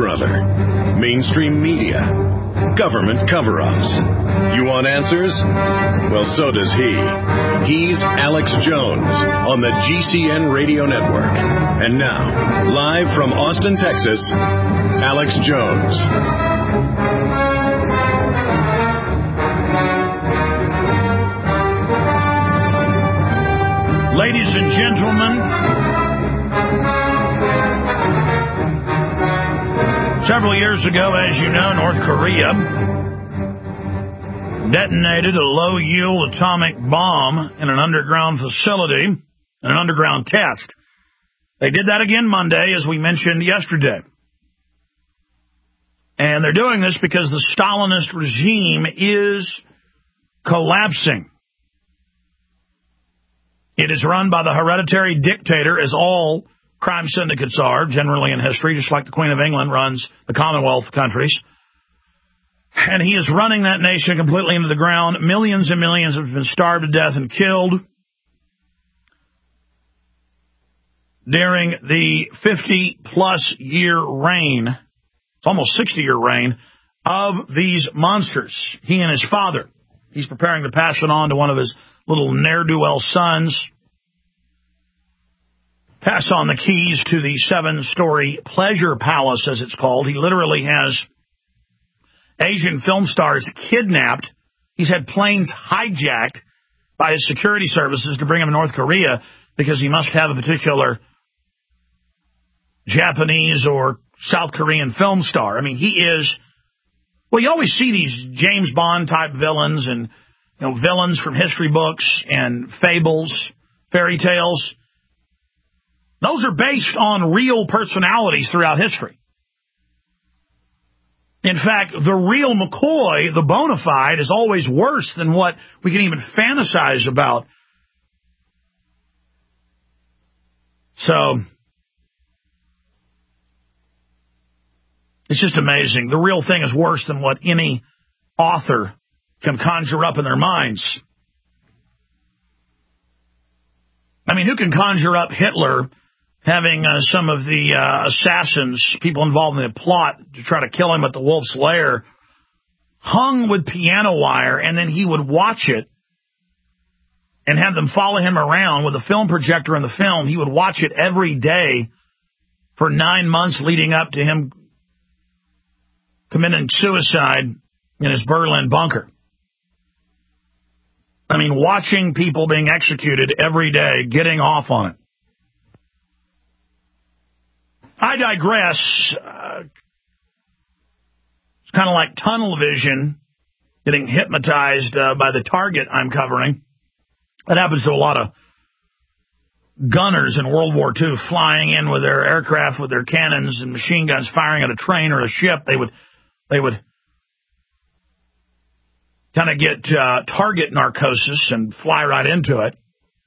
brother. Mainstream media. Government cover-ups. You want answers? Well, so does he. He's Alex Jones on the GCN Radio Network. And now, live from Austin, Texas, Alex Jones. Ladies and gentlemen, several years ago, as you know, North Korea detonated a low-yield atomic bomb in an underground facility, an underground test. They did that again Monday, as we mentioned yesterday. And they're doing this because the Stalinist regime is collapsing. It is run by the hereditary dictator, as all crime syndicates are, generally in history, just like the Queen of England runs the Commonwealth countries. And he is running that nation completely into the ground. Millions and millions have been starved to death and killed during the 50-plus year reign, it's almost 60-year reign, of these monsters. He and his father. He's preparing to pass it on to one of his little ne'er-do-well sons. Pass on the keys to the 7-story pleasure palace, as it's called. He literally has Asian film stars kidnapped. He's had planes hijacked by his security services to bring him to North Korea because he must have a particular Japanese or South Korean film star. I mean, he is... Well, you always see these James Bond-type villains and villains from history books and fables, fairy tales. Those are based on real personalities throughout history. In fact, the real McCoy, the bona fide, is always worse than what we can even fantasize about. So, it's just amazing. The real thing is worse than what any author can conjure up in their minds. I mean, who can conjure up Hitler having some of the assassins, people involved in the plot to try to kill him at the Wolf's Lair, hung with piano wire, and then he would watch it and have them follow him around with a film projector in the film. He would watch it every day for 9 months leading up to him committing suicide in his Berlin bunker. I mean, watching people being executed every day, getting off on it. I digress. It's kind of like tunnel vision, getting hypnotized by the target I'm covering. That happens to a lot of gunners in World War II, flying in with their aircraft, with their cannons and machine guns, firing at a train or a ship. They would kind of get target narcosis and fly right into it.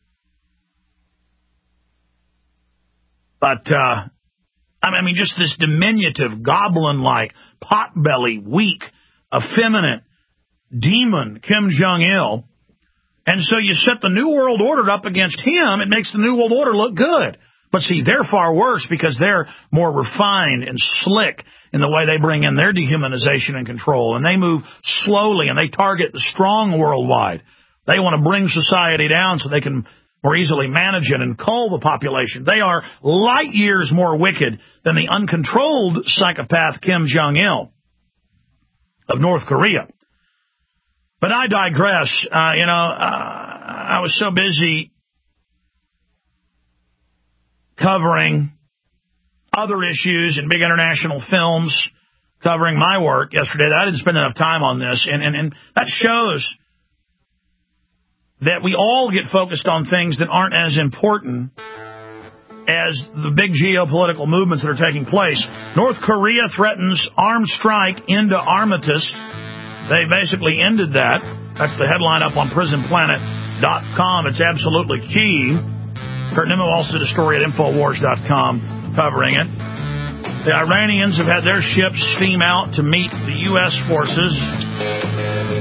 But, I mean, just this diminutive, goblin-like, pot-belly, weak, effeminate demon Kim Jong-il. And so you set the New World Order up against him, it makes the New World Order look good. But see, they're far worse because they're more refined and slick in the way they bring in their dehumanization and control. And they move slowly and they target the strong worldwide. They want to bring society down so they can more easily manage it and cull the population. They are light years more wicked than the uncontrolled psychopath Kim Jong-il of North Korea. But I digress. I was so busy covering other issues and big international films, covering my work yesterday, that I didn't spend enough time on this. And that shows that we all get focused on things that aren't as important as the big geopolitical movements that are taking place. North Korea threatens armed strike into armistice. They basically ended that. That's the headline up on prisonplanet.com. It's absolutely key. Kurt Nimmo also did a story at Infowars.com covering it. The Iranians have had their ships steam out to meet the U.S. forces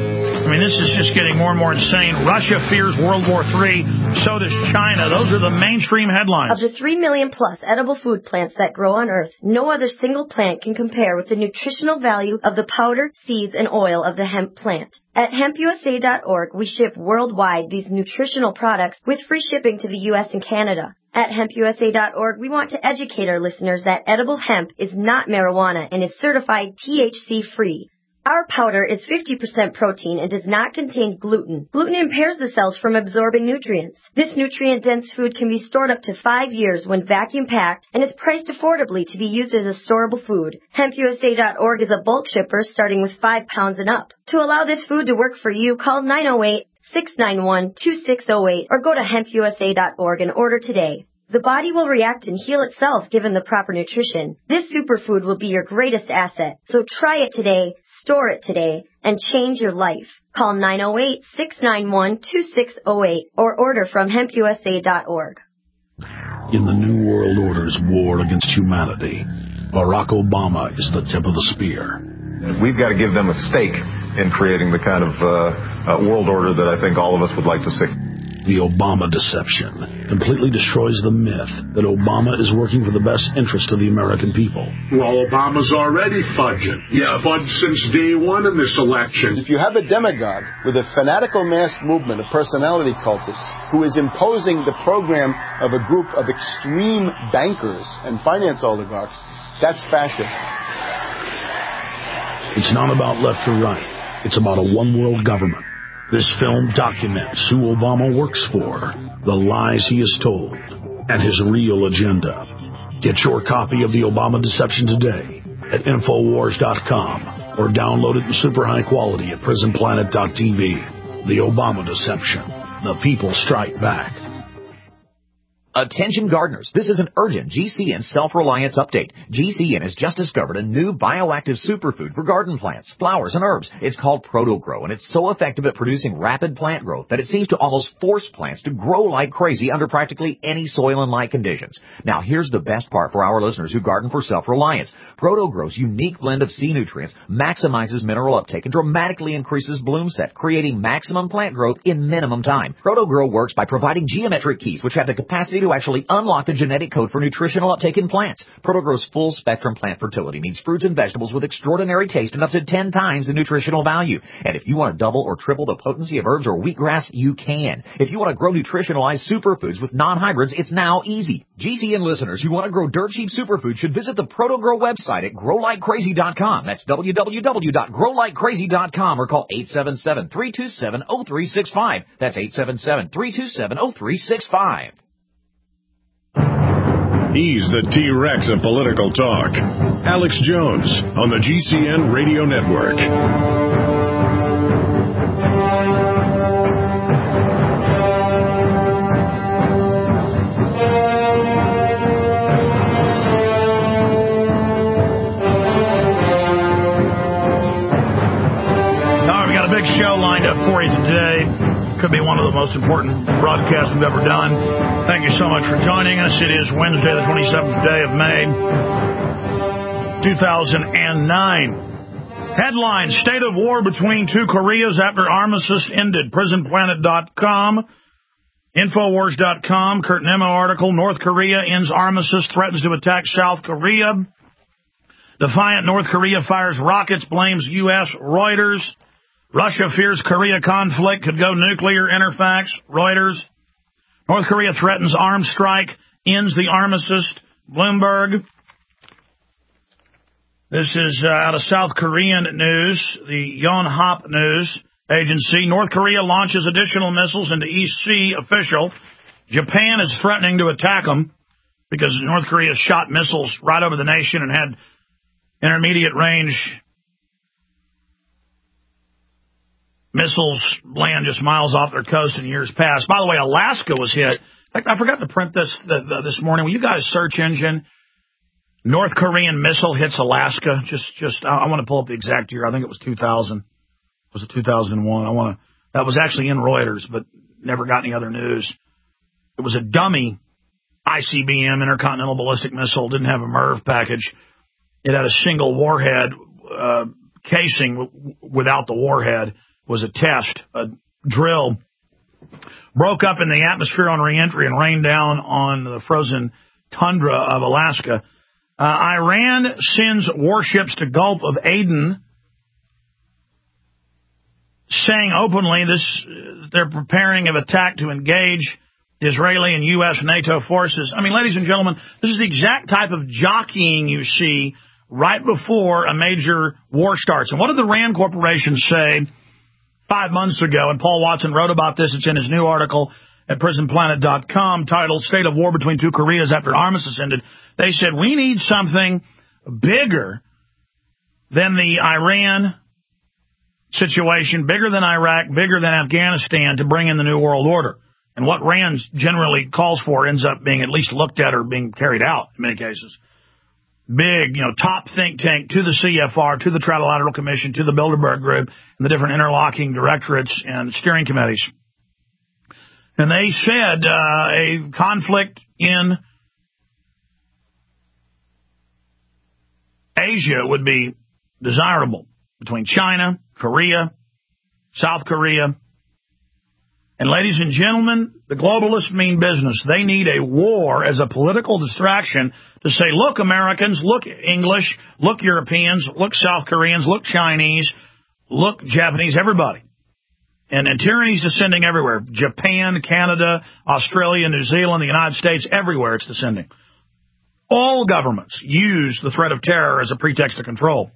I mean, this is just getting more and more insane. Russia fears World War III. So does China. Those are the mainstream headlines. Of the 3 million plus edible food plants that grow on Earth, no other single plant can compare with the nutritional value of the powder, seeds, and oil of the hemp plant. At hempusa.org, we ship worldwide these nutritional products with free shipping to the U.S. and Canada. At hempusa.org, we want to educate our listeners that edible hemp is not marijuana and is certified THC-free. Our powder is 50% protein and does not contain gluten. Gluten impairs the cells from absorbing nutrients. This nutrient-dense food can be stored up to 5 years when vacuum-packed and is priced affordably to be used as a storable food. HempUSA.org is a bulk shipper starting with 5 pounds and up. To allow this food to work for you, call 908-691-2608 or go to hempusa.org and order today. The body will react and heal itself given the proper nutrition. This superfood will be your greatest asset. So try it today, store it today, and change your life. Call 908-691-2608 or order from hempusa.org. In the New World Order's war against humanity, Barack Obama is the tip of the spear. We've got to give them a stake in creating the kind of world order that I think all of us would like to see. The Obama deception completely destroys the myth that Obama is working for the best interest of the American people. Well, Obama's already fudging. He's fudged since day one in this election. If you have a demagogue with a fanatical mass movement of personality cultists who is imposing the program of a group of extreme bankers and finance oligarchs, that's fascism. It's not about left or right. It's about a one-world government. This film documents who Obama works for, the lies he has told, and his real agenda. Get your copy of The Obama Deception today at Infowars.com or download it in super high quality at PrisonPlanet.tv. The Obama Deception. The people strike back. Attention gardeners, this is an urgent GCN self-reliance update. GCN has just discovered a new bioactive superfood for garden plants, flowers, and herbs. It's called Proto-Grow, and it's so effective at producing rapid plant growth that it seems to almost force plants to grow like crazy under practically any soil and light conditions. Now, here's the best part for our listeners who garden for self-reliance. Proto-Grow's unique blend of sea nutrients maximizes mineral uptake and dramatically increases bloom set, creating maximum plant growth in minimum time. Proto-Grow works by providing geometric keys, which have the capacity to actually unlock the genetic code for nutritional uptake in plants. Proto-Grow's full-spectrum plant fertility means fruits and vegetables with extraordinary taste and up to 10 times the nutritional value. And if you want to double or triple the potency of herbs or wheatgrass, you can. If you want to grow nutritionalized superfoods with non-hybrids, it's now easy. GCN listeners who want to grow dirt-cheap superfoods should visit the Proto-Grow website at growlikecrazy.com. That's www.growlikecrazy.com or call 877-327-0365. That's 877-327-0365. He's the T-Rex of political talk. Alex Jones on the GCN Radio Network. Now, we've got a big show lined up for you today. Could be one of the most important broadcasts we've ever done. Thank you so much for joining us. It is Wednesday, the 27th day of May, 2009. Headline, State of War Between Two Koreas After Armistice Ended. PrisonPlanet.com, Infowars.com, Kurt Nemo article, North Korea ends armistice, threatens to attack South Korea. Defiant North Korea fires rockets, blames U.S. Reuters. Russia fears Korea conflict could go nuclear. Interfax, Reuters. North Korea threatens armed strike, ends the armistice. Bloomberg. This is out of South Korean news, the Yonhap News Agency. North Korea launches additional missiles into East Sea. Official. Japan is threatening to attack them because North Korea shot missiles right over the nation and had intermediate range missiles land just miles off their coast in years past. By the way, Alaska was hit. I forgot to print this this morning. Will you guys search engine North Korean missile hits Alaska? I want to pull up the exact year. I think it was 2000. Was it 2001? That was actually in Reuters, but never got any other news. It was a dummy ICBM, intercontinental ballistic missile. Didn't have a MIRV package. It had a single warhead casing without the warhead. was a test, a drill, broke up in the atmosphere on reentry and rained down on the frozen tundra of Alaska. Iran sends warships to Gulf of Aden, saying openly they're preparing an attack to engage Israeli and U.S. NATO forces. I mean, ladies and gentlemen, this is the exact type of jockeying you see right before a major war starts. And what did the RAND Corporation say 5 months ago? And Paul Watson wrote about this. It's in his new article at prisonplanet.com titled State of War Between Two Koreas After Armistice Ended. They said, we need something bigger than the Iran situation, bigger than Iraq, bigger than Afghanistan to bring in the New World Order. And what RAND generally calls for ends up being at least looked at or being carried out in many cases. Big, top think tank to the CFR, to the Trilateral Commission, to the Bilderberg Group, and the different interlocking directorates and steering committees. And they said a conflict in Asia would be desirable between China, Korea, South Korea. And ladies and gentlemen, the globalists mean business. They need a war as a political distraction to say, look, Americans, look, English, look, Europeans, look, South Koreans, look, Chinese, look, Japanese, everybody. And tyranny's descending everywhere. Japan, Canada, Australia, New Zealand, the United States, everywhere it's descending. All governments use the threat of terror as a pretext to control.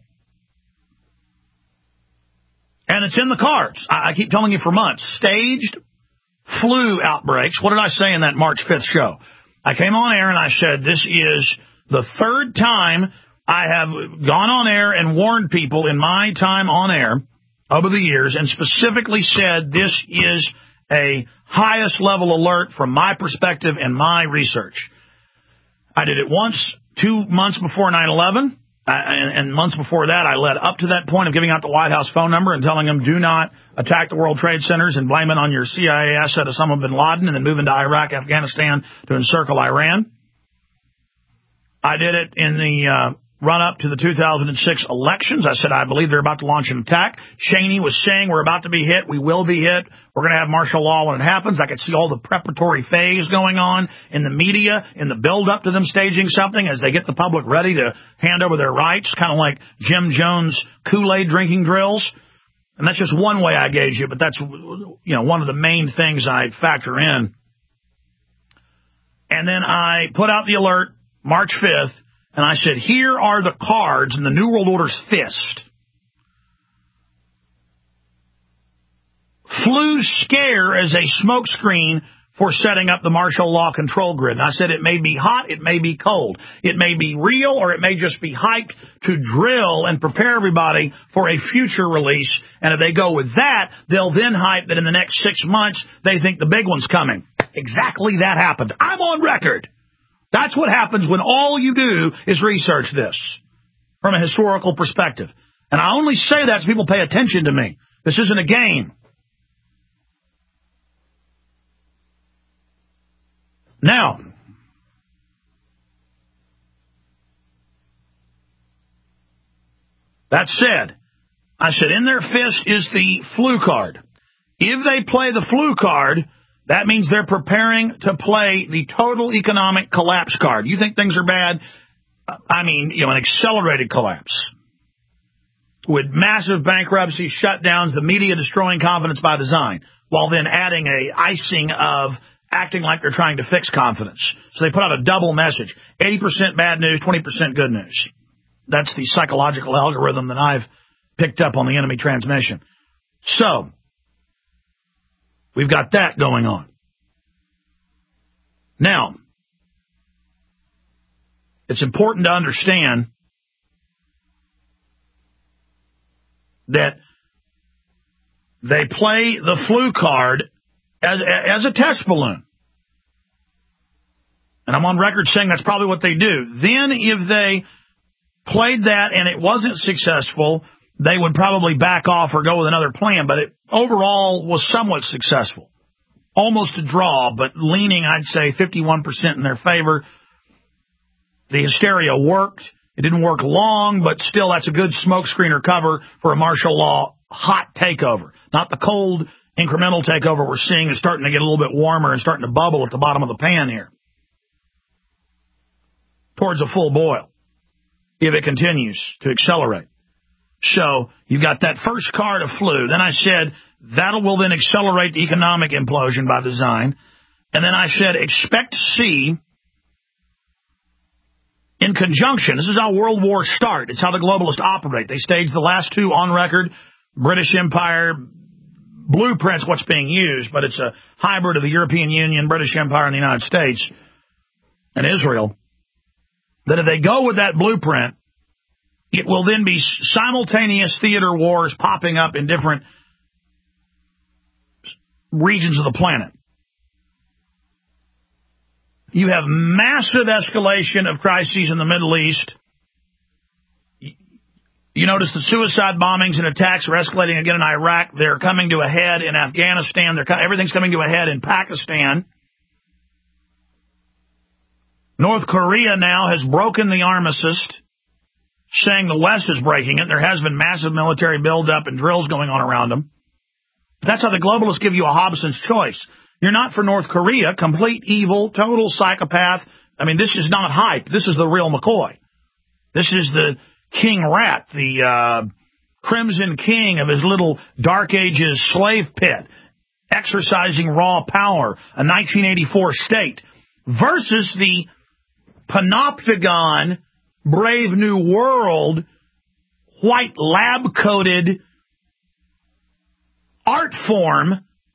And it's in the cards. I keep telling you for months. Staged flu outbreaks. What did I say in that March 5th show? I came on air and I said, this is the third time I have gone on air and warned people in my time on air over the years and specifically said this is a highest level alert from my perspective and my research. I did it once, 2 months before 9/11. And months before that, I led up to that point of giving out the White House phone number and telling them, do not attack the World Trade Centers and blame it on your CIA asset Osama bin Laden and then move into Iraq, Afghanistan to encircle Iran. I did it in the run-up to the 2006 elections. I said, I believe they're about to launch an attack. Cheney was saying, we're about to be hit. We will be hit. We're going to have martial law when it happens. I could see all the preparatory phase going on in the media, in the build-up to them staging something as they get the public ready to hand over their rights, kind of like Jim Jones Kool-Aid drinking drills. And that's just one way I gauge it, but that's, one of the main things I factor in. And then I put out the alert March 5th, and I said, here are the cards in the New World Order's fist. Flu scare as a smokescreen for setting up the martial law control grid. And I said it may be hot, it may be cold. It may be real, or it may just be hyped to drill and prepare everybody for a future release. And if they go with that, they'll then hype that in the next 6 months, they think the big one's coming. Exactly that happened. I'm on record. That's what happens when all you do is research this from a historical perspective. And I only say that so people pay attention to me. This isn't a game. Now, that said, I said in their fist is the flu card. If they play the flu card, that means they're preparing to play the total economic collapse card. You think things are bad? I mean, an accelerated collapse. With massive bankruptcies, shutdowns, the media destroying confidence by design, while then adding a icing of acting like they're trying to fix confidence. So they put out a double message. 80% bad news, 20% good news. That's the psychological algorithm that I've picked up on the enemy transmission. So, we've got that going on. Now, it's important to understand that they play the flu card as a test balloon. And I'm on record saying that's probably what they do. Then if they played that and it wasn't successful, they would probably back off or go with another plan. But it overall was somewhat successful. Almost a draw, but leaning, I'd say, 51% in their favor. The hysteria worked. It didn't work long, but still that's a good smoke screen or cover for a martial law hot takeover, not the cold incremental takeover we're seeing is starting to get a little bit warmer and starting to bubble at the bottom of the pan here towards a full boil if it continues to accelerate. So you got that first card of flu. Then I said that will then accelerate the economic implosion by design. And then I said expect to see in conjunction, this is how world wars start. It's how the globalists operate. They stage the last two on record, British Empire blueprints what's being used, but it's a hybrid of the European Union, British Empire, and the United States and Israel. That if they go with that blueprint, it will then be simultaneous theater wars popping up in different regions of the planet. You have massive escalation of crises in the Middle East. You notice the suicide bombings and attacks are escalating again in Iraq. They're coming to a head in Afghanistan. Everything's coming to a head in Pakistan. North Korea now has broken the armistice, saying the West is breaking it. There has been massive military buildup and drills going on around them. That's how the globalists give you a Hobson's choice. You're not for North Korea, complete evil, total psychopath. I mean, this is not hype. This is the real McCoy. This is the King Rat, the Crimson King of his little Dark Ages slave pit, exercising raw power, a 1984 state, versus the panopticon, Brave New World, white lab-coated art form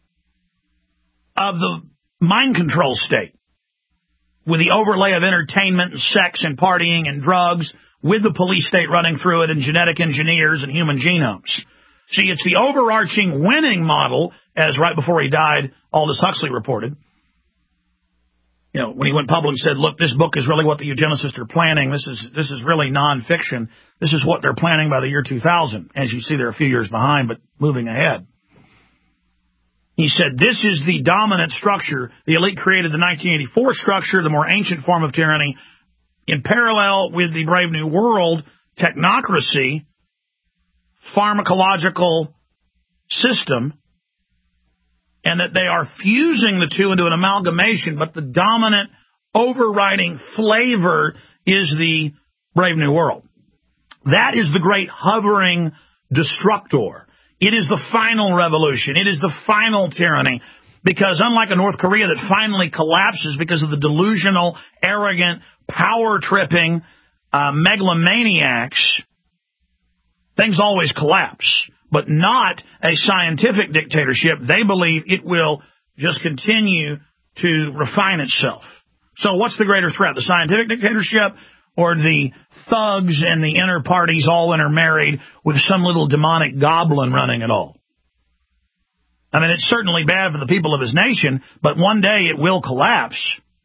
of the mind control state, with the overlay of entertainment and sex and partying and drugs, with the police state running through it and genetic engineers and human genomes. See, it's the overarching winning model, as right before he died, Aldous Huxley reported. You know, when he went public and said, look, this book is really what the eugenicists are planning. This is really nonfiction. This is what they're planning by the year 2000. As you see, they're a few years behind, but moving ahead. He said, this is the dominant structure. The elite created the 1984 structure, the more ancient form of tyranny, in parallel with the Brave New World technocracy, pharmacological system, and that they are fusing the two into an amalgamation, but the dominant overriding flavor is the Brave New World. That is the great hovering destructor. It is the final revolution. It is the final tyranny. Because unlike a North Korea that finally collapses because of the delusional, arrogant, power-tripping megalomaniacs, things always collapse. But not a scientific dictatorship. They believe it will just continue to refine itself. So what's the greater threat, the scientific dictatorship or the thugs and the inner parties all intermarried with some little demonic goblin running it all? I mean, it's certainly bad for the people of his nation, but one day it will collapse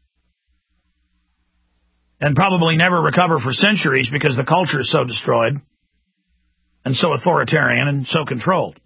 and probably never recover for centuries because the culture is so destroyed and so authoritarian and so controlled.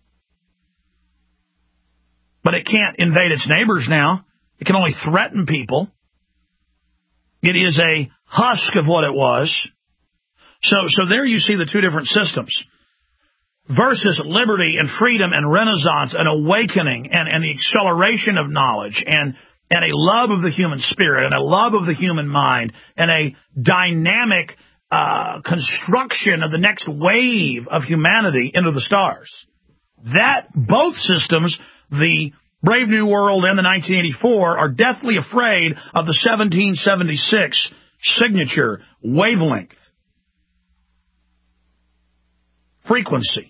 But it can't invade its neighbors now. It can only threaten people. It is a husk of what it was. So there you see the two different systems. Versus liberty and freedom and renaissance and awakening and the acceleration of knowledge and a love of the human spirit and a love of the human mind and a dynamic construction of the next wave of humanity into the stars. That both systems, the Brave New World and the 1984, are deathly afraid of the 1776 signature wavelength frequency,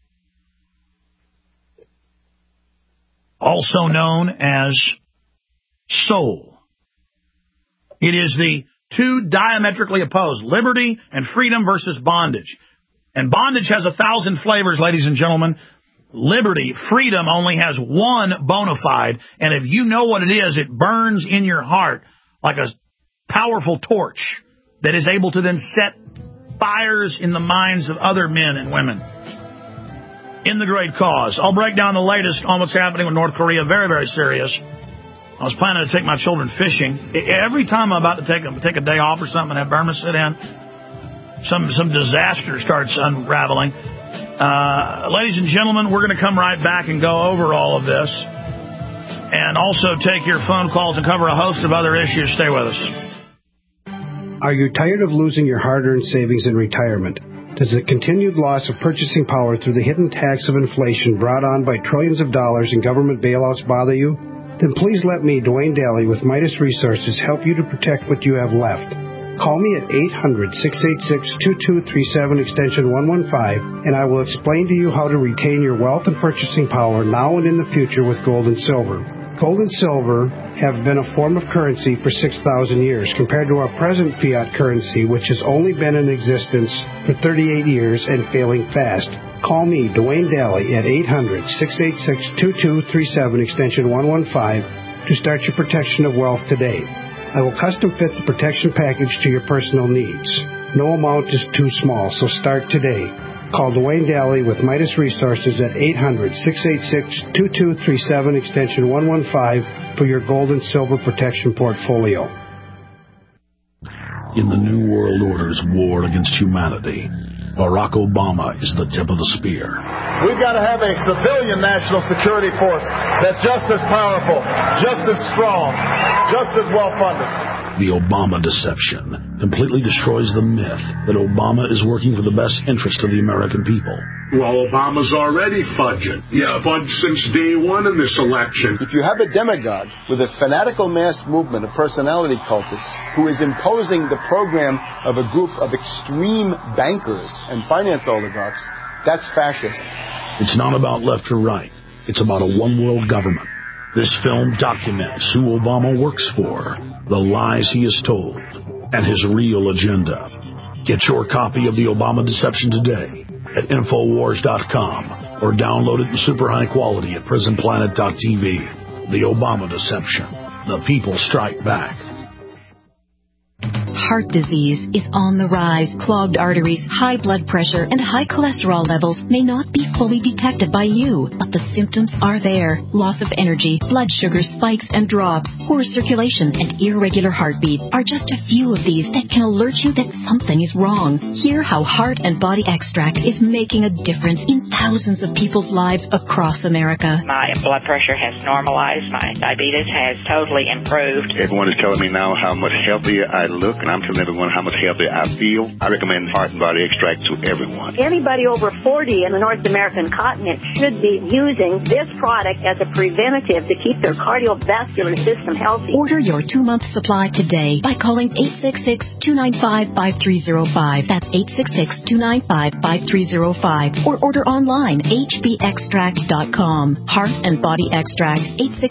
also known as soul. It is the two diametrically opposed, liberty and freedom versus bondage. And bondage has 1,000 flavors, ladies and gentlemen. Liberty, freedom, only has one bona fide, and if you know what it is, it burns in your heart like a powerful torch that is able to then set fires in the minds of other men and women in the great cause. I'll break down the latest on what's happening with North Korea. Very, very serious. I was planning to take my children fishing. Every time I'm about to take a day off or something and have Burma sit in, some disaster starts unraveling. Ladies and gentlemen, we're going to come right back and go over all of this and also take your phone calls and cover a host of other issues. Stay with us. Are you tired of losing your hard-earned savings in retirement? Does the continued loss of purchasing power through the hidden tax of inflation brought on by trillions of dollars in government bailouts bother you? Then please let me, Dwayne Daly, with Midas Resources, help you to protect what you have left. Call me at 800-686-2237, extension 115, and I will explain to you how to retain your wealth and purchasing power now and in the future with gold and silver. Gold and silver have been a form of currency for 6,000 years compared to our present fiat currency, which has only been in existence for 38 years and failing fast. Call me, Dwayne Daly, at 800-686-2237, extension 115, to start your protection of wealth today. I will custom fit the protection package to your personal needs. No amount is too small, so start today. Call Dwayne Daly with Midas Resources at 800-686-2237, extension 115 for your gold and silver protection portfolio. In the New World Order's war against humanity, Barack Obama is the tip of the spear. We've got to have a civilian national security force that's just as powerful, just as strong, just as well-funded. The Obama deception completely destroys the myth that Obama is working for the best interest of the American people. Well, Obama's already fudging. Yeah, fudged since day one in this election. If you have a demagogue with a fanatical mass movement of personality cultists who is imposing the program of a group of extreme bankers and finance oligarchs, that's fascist. It's not about left or right. It's about a one-world government. This film documents who Obama works for, the lies he has told, and his real agenda. Get your copy of The Obama Deception today at Infowars.com or download it in super high quality at PrisonPlanet.tv. The Obama Deception. The people strike back. Heart disease is on the rise. Clogged arteries, high blood pressure, and high cholesterol levels may not be fully detected by you, but the symptoms are there. Loss of energy, blood sugar spikes and drops, poor circulation, and irregular heartbeat are just a few of these that can alert you that something is wrong. Hear how Heart and Body Extract is making a difference in thousands of people's lives across America. My blood pressure has normalized. My diabetes has totally improved. Everyone is telling me now how much healthier I look, and I'm telling everyone how much healthier I feel. I recommend Heart and Body Extract to everyone. Anybody over 40 in the North American continent should be using this product as a preventative to keep their cardiovascular system healthy. Order your 2-month supply today by calling 866-295-5305. That's 866-295-5305. Or order online, hbextract.com. Heart and Body Extract,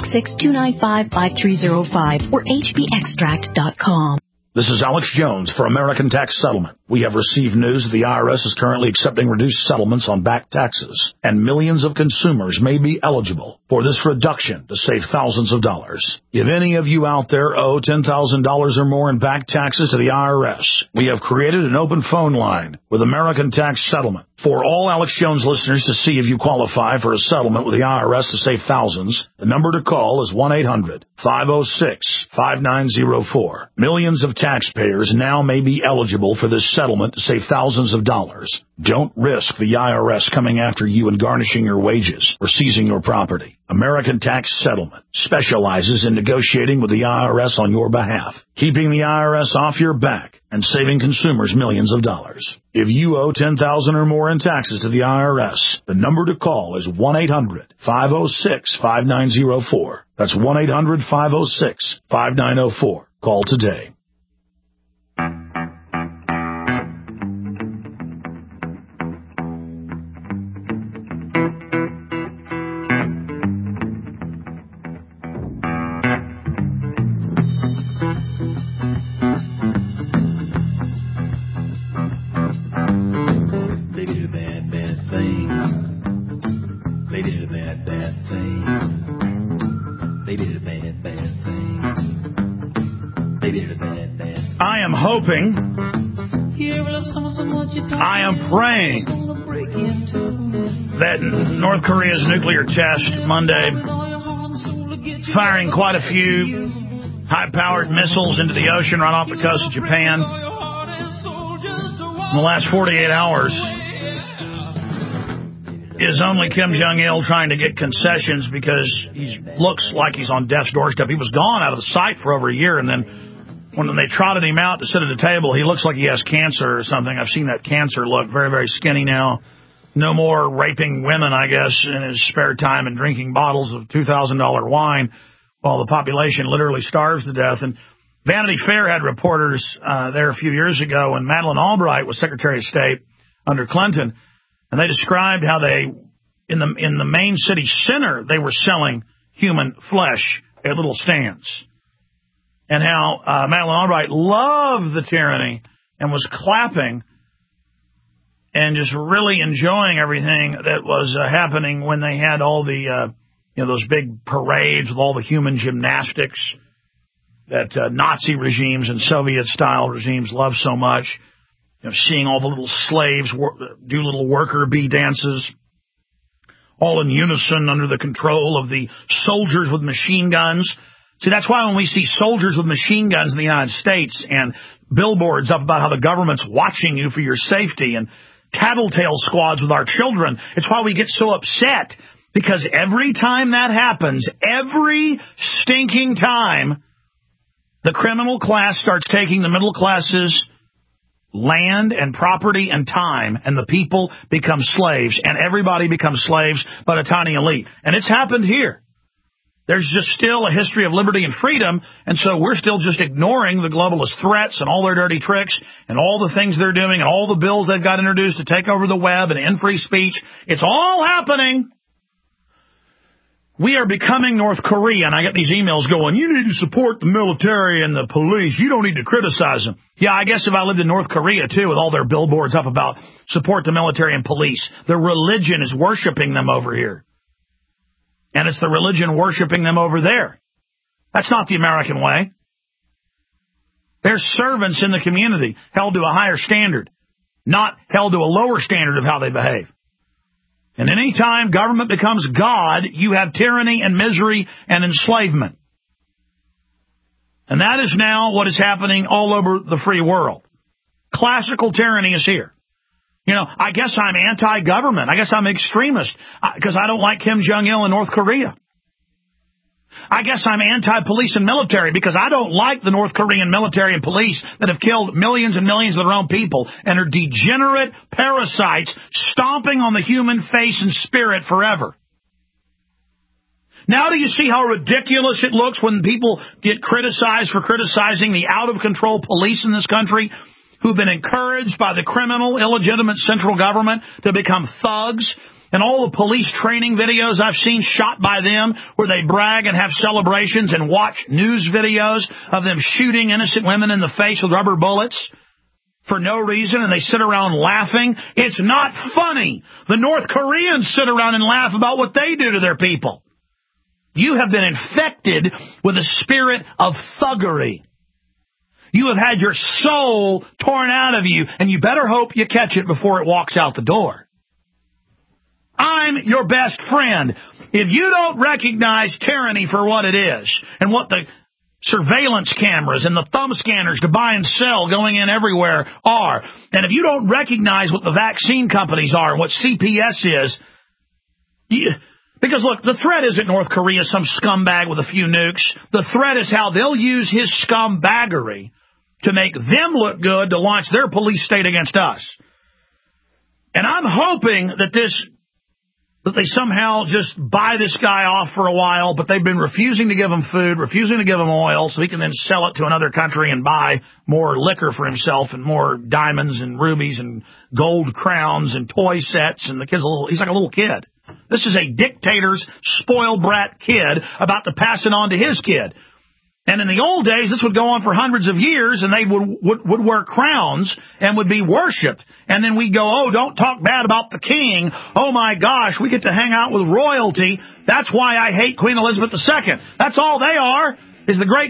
866-295-5305 or hbextract.com. This is Alex Jones for American Tax Settlement. We have received news that the IRS is currently accepting reduced settlements on back taxes, and millions of consumers may be eligible for this reduction to save thousands of dollars. If any of you out there owe $10,000 or more in back taxes to the IRS, we have created an open phone line with American Tax Settlement for all Alex Jones listeners to see if you qualify for a settlement with the IRS to save thousands. The number to call is 1-800-506-5904. Millions of taxpayers now may be eligible for this settlement to save thousands of dollars. Don't risk the IRS coming after you and garnishing your wages or seizing your property. American Tax Settlement specializes in negotiating with the IRS on your behalf, keeping the IRS off your back and saving consumers millions of dollars. If you owe $10,000 or more in taxes to the IRS, the number to call is 1-800-506-5904. That's 1-800-506-5904. Call today. I am praying that North Korea's nuclear test Monday, firing quite a few high-powered missiles into the ocean right off the coast of Japan in the last 48 hours, is only Kim Jong-il trying to get concessions because he looks like he's on death's doorstep. He was gone out of the sight for over a year, and then when they trotted him out to sit at a table, he looks like he has cancer or something. I've seen that cancer look. Very, very skinny now. No more raping women, I guess, in his spare time and drinking bottles of $2,000 wine while the population literally starves to death. And Vanity Fair had reporters there a few years ago when Madeleine Albright was Secretary of State under Clinton, and they described how they, in the main city center, they were selling human flesh at little stands, and how Madeleine Albright loved the tyranny and was clapping and just really enjoying everything that was happening when they had all the, those big parades with all the human gymnastics that Nazi regimes and Soviet-style regimes love so much. Seeing all the little slaves do little worker bee dances, all in unison under the control of the soldiers with machine guns. See, that's why when we see soldiers with machine guns in the United States and billboards up about how the government's watching you for your safety and tattletale squads with our children, it's why we get so upset. Because every time that happens, every stinking time, the criminal class starts taking the middle class's land and property and time, and the people become slaves, and everybody becomes slaves but a tiny elite. And it's happened here. There's just still a history of liberty and freedom, and so we're still just ignoring the globalist threats and all their dirty tricks and all the things they're doing and all the bills they've got introduced to take over the web and end free speech. It's all happening. We are becoming North Korea, and I get these emails going, you need to support the military and the police. You don't need to criticize them. Yeah, I guess if I lived in North Korea, too, with all their billboards up about support the military and police, the religion is worshiping them over here. And it's the religion worshiping them over there. That's not the American way. They're servants in the community, held to a higher standard, not held to a lower standard of how they behave. And any time government becomes God, you have tyranny and misery and enslavement. And that is now what is happening all over the free world. Classical tyranny is here. I guess I'm anti-government. I guess I'm extremist because I don't like Kim Jong-il in North Korea. I guess I'm anti-police and military because I don't like the North Korean military and police that have killed millions and millions of their own people and are degenerate parasites stomping on the human face and spirit forever. Now do you see how ridiculous it looks when people get criticized for criticizing the out-of-control police in this country who've been encouraged by the criminal, illegitimate central government to become thugs? And all the police training videos I've seen shot by them where they brag and have celebrations and watch news videos of them shooting innocent women in the face with rubber bullets for no reason, and they sit around laughing. It's not funny. The North Koreans sit around and laugh about what they do to their people. You have been infected with a spirit of thuggery. You have had your soul torn out of you, and you better hope you catch it before it walks out the door. I'm your best friend. If you don't recognize tyranny for what it is and what the surveillance cameras and the thumb scanners to buy and sell going in everywhere are, and if you don't recognize what the vaccine companies are and what CPS is, because, look, the threat isn't North Korea, some scumbag with a few nukes. The threat is how they'll use his scumbaggery to make them look good to launch their police state against us. And I'm hoping that they somehow just buy this guy off for a while, but they've been refusing to give him food, refusing to give him oil, so he can then sell it to another country and buy more liquor for himself and more diamonds and rubies and gold crowns and toy sets. And the kid's he's like a little kid. This is a dictator's spoiled brat kid about to pass it on to his kid. And in the old days, this would go on for hundreds of years, and they would wear crowns and would be worshipped. And then we'd go, oh, don't talk bad about the king. Oh, my gosh, we get to hang out with royalty. That's why I hate Queen Elizabeth II. That's all they are, is the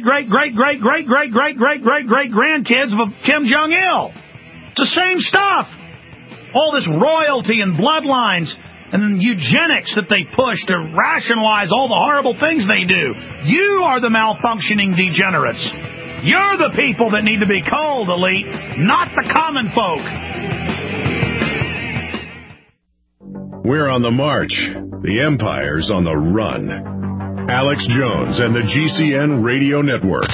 great-great-great-great-great-great-great-great-great-grandkids of Kim Jong-il. It's the same stuff. All this royalty and bloodlines and then eugenics that they push to rationalize all the horrible things they do. You are the malfunctioning degenerates. You're the people that need to be called elite, not the common folk. We're on the march. The empire's on the run. Alex Jones and the GCN Radio Network.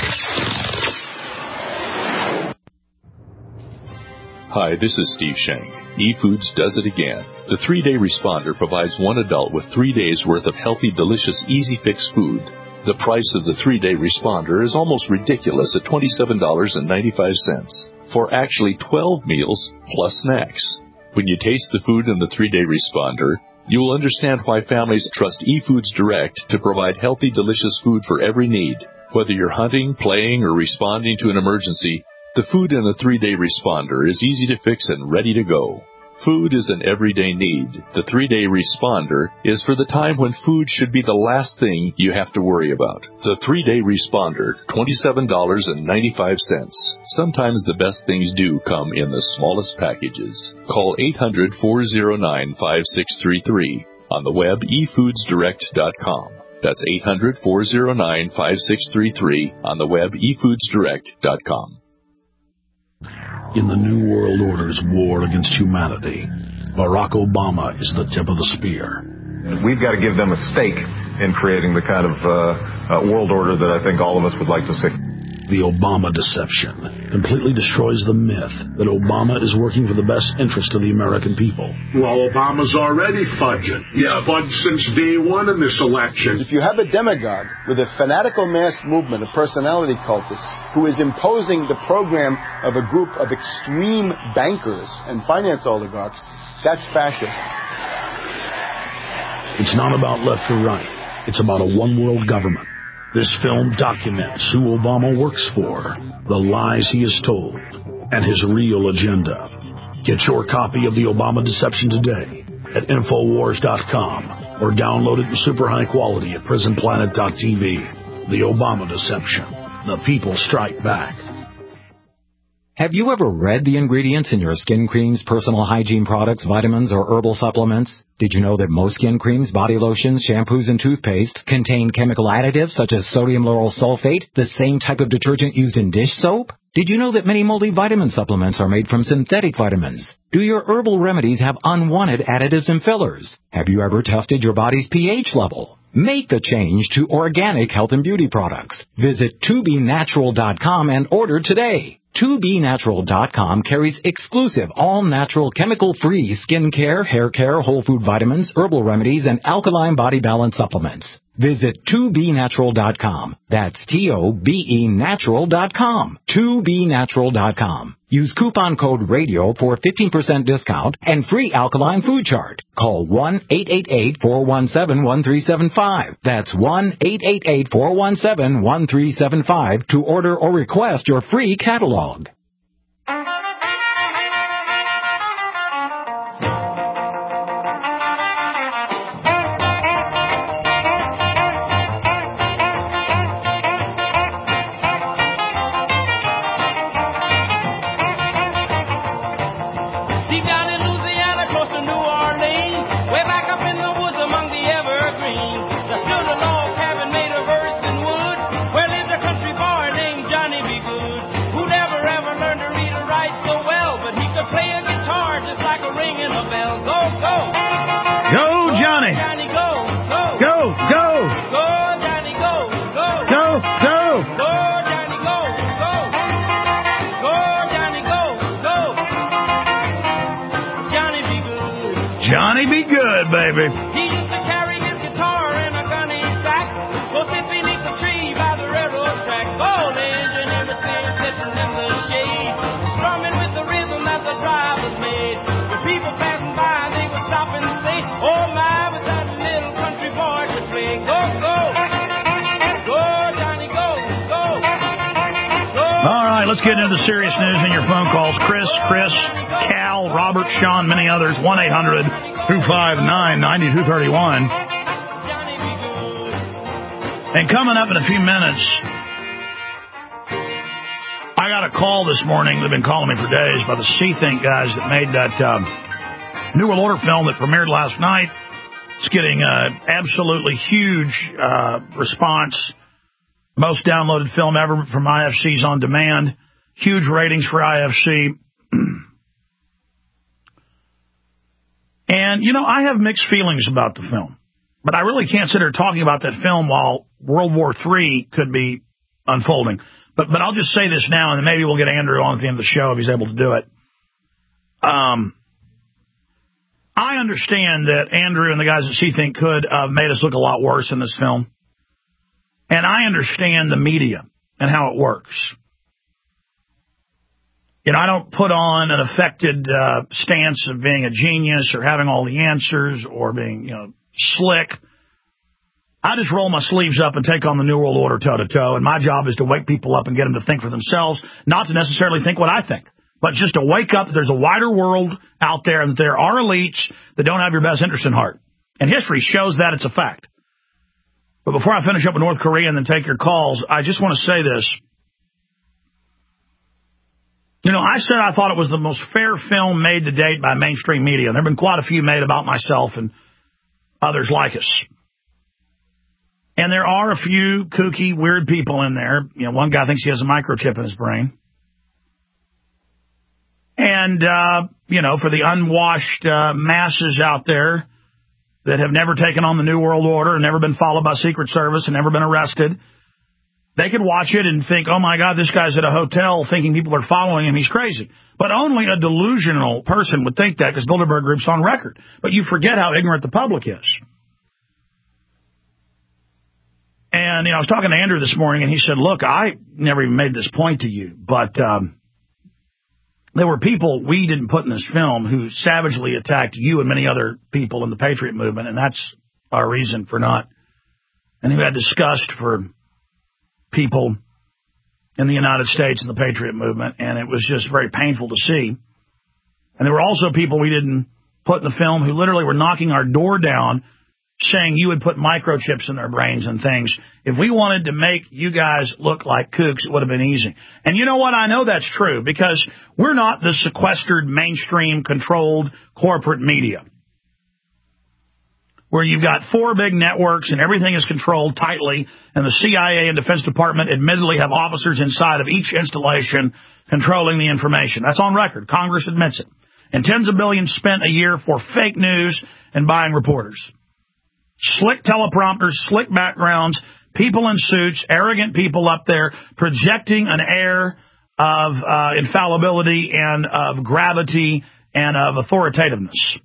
Hi, this is Steve Shank. eFoods does it again. The 3-Day Responder provides one adult with 3 days worth of healthy, delicious, easy fix food. The price of the 3-Day Responder is almost ridiculous at $27.95 for actually 12 meals plus snacks. When you taste the food in the 3-Day Responder, you will understand why families trust eFoods Direct to provide healthy, delicious food for every need. Whether you're hunting, playing, or responding to an emergency, the food in the 3-Day Responder is easy to fix and ready to go. Food is an everyday need. The 3-Day Responder is for the time when food should be the last thing you have to worry about. The 3-Day Responder, $27.95. Sometimes the best things do come in the smallest packages. Call 800-409-5633. On the web, efoodsdirect.com. That's 800-409-5633. On the web, efoodsdirect.com. In the New World Order's war against humanity, Barack Obama is the tip of the spear. We've got to give them a stake in creating the kind of world order that I think all of us would like to see. The Obama deception completely destroys the myth that Obama is working for the best interest of the American people. Well, Obama's already fudging. He's fudged since day one in this election. If you have a demagogue with a fanatical mass movement of personality cultists who is imposing the program of a group of extreme bankers and finance oligarchs, that's fascist. It's not about left or right. It's about a one-world government. This film documents who Obama works for, the lies he has told, and his real agenda. Get your copy of The Obama Deception today at Infowars.com or download it in super high quality at PrisonPlanet.tv. The Obama Deception. The people strike back. Have you ever read the ingredients in your skin creams, personal hygiene products, vitamins, or herbal supplements? Did you know that most skin creams, body lotions, shampoos, and toothpaste contain chemical additives such as sodium lauryl sulfate, the same type of detergent used in dish soap? Did you know that many multivitamin supplements are made from synthetic vitamins? Do your herbal remedies have unwanted additives and fillers? Have you ever tested your body's pH level? Make the change to organic health and beauty products. Visit tobinatural.com and order today. 2BNatural.com carries exclusive, all-natural, chemical-free skincare, hair care, whole food vitamins, herbal remedies, and alkaline body balance supplements. Visit 2BNatural.com. That's TOBENatural.com. 2BNatural.com. Use coupon code RADIO for 15% discount and free alkaline food chart. Call 1-888-417-1375. That's 1-888-417-1375 to order or request your free catalog. Johnny be good, baby. He used to carry his guitar in a gunny sack, go sit beneath the tree by the railroad track. Gold engine in the field, sitting in the shade, strumming with the rhythm that the drivers made. When people passing by, they would stop and say, "Oh my, was that little country boy could play." Go, go, go, Johnny, go, go, go. All right, let's get into the serious news in your phone calls. Chris, Cal, Robert, Sean, many others. 1-800-259-9231. And coming up in a few minutes, I got a call this morning. They've been calling me for days by the C-Think guys that made that New World Order film that premiered last night. It's getting absolutely huge response. Most downloaded film ever from IFC's On Demand. Huge ratings for IFC. And, I have mixed feelings about the film. But I really can't sit here talking about that film while World War III could be unfolding. But I'll just say this now, and then maybe we'll get Andrew on at the end of the show if he's able to do it. I understand that Andrew and the guys at She Think Could made us look a lot worse in this film. And I understand the media and how it works. I don't put on an affected stance of being a genius or having all the answers or being, slick. I just roll my sleeves up and take on the New World Order toe-to-toe, and my job is to wake people up and get them to think for themselves, not to necessarily think what I think, but just to wake up that there's a wider world out there and that there are elites that don't have your best interest in heart. And history shows that it's a fact. But before I finish up with North Korea and then take your calls, I just want to say this. I said I thought it was the most fair film made to date by mainstream media. And there have been quite a few made about myself and others like us. And there are a few kooky, weird people in there. One guy thinks he has a microchip in his brain. And, for the unwashed masses out there that have never taken on the New World Order and never been followed by Secret Service and never been arrested, they could watch it and think, oh, my God, this guy's at a hotel thinking people are following him. He's crazy. But only a delusional person would think that because Bilderberg Group's on record. But you forget how ignorant the public is. And, I was talking to Andrew this morning, and he said, look, I never even made this point to you, but there were people we didn't put in this film who savagely attacked you and many other people in the Patriot movement, and that's our reason for not. And who had disgust for people in the United States and the Patriot movement, and it was just very painful to see. And there were also people we didn't put in the film who literally were knocking our door down saying you would put microchips in their brains and things. If we wanted to make you guys look like kooks, it would have been easy. And you know what? I know that's true because we're not the sequestered, mainstream, controlled corporate media where you've got 4 big networks and everything is controlled tightly, and the CIA and Defense Department admittedly have officers inside of each installation controlling the information. That's on record. Congress admits it. And tens of billions spent a year for fake news and buying reporters. Slick teleprompters, slick backgrounds, people in suits, arrogant people up there projecting an air of infallibility and of gravity and of authoritativeness.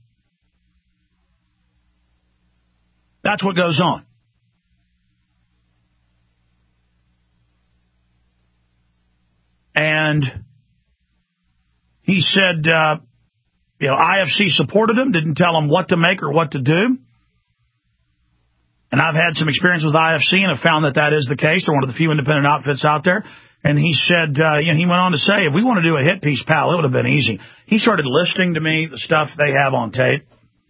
That's what goes on. And he said, IFC supported him, didn't tell him what to make or what to do. And I've had some experience with IFC and have found that is the case. They're one of the few independent outfits out there. And he said, he went on to say, if we want to do a hit piece, pal, it would have been easy. He started listing to me the stuff they have on tape.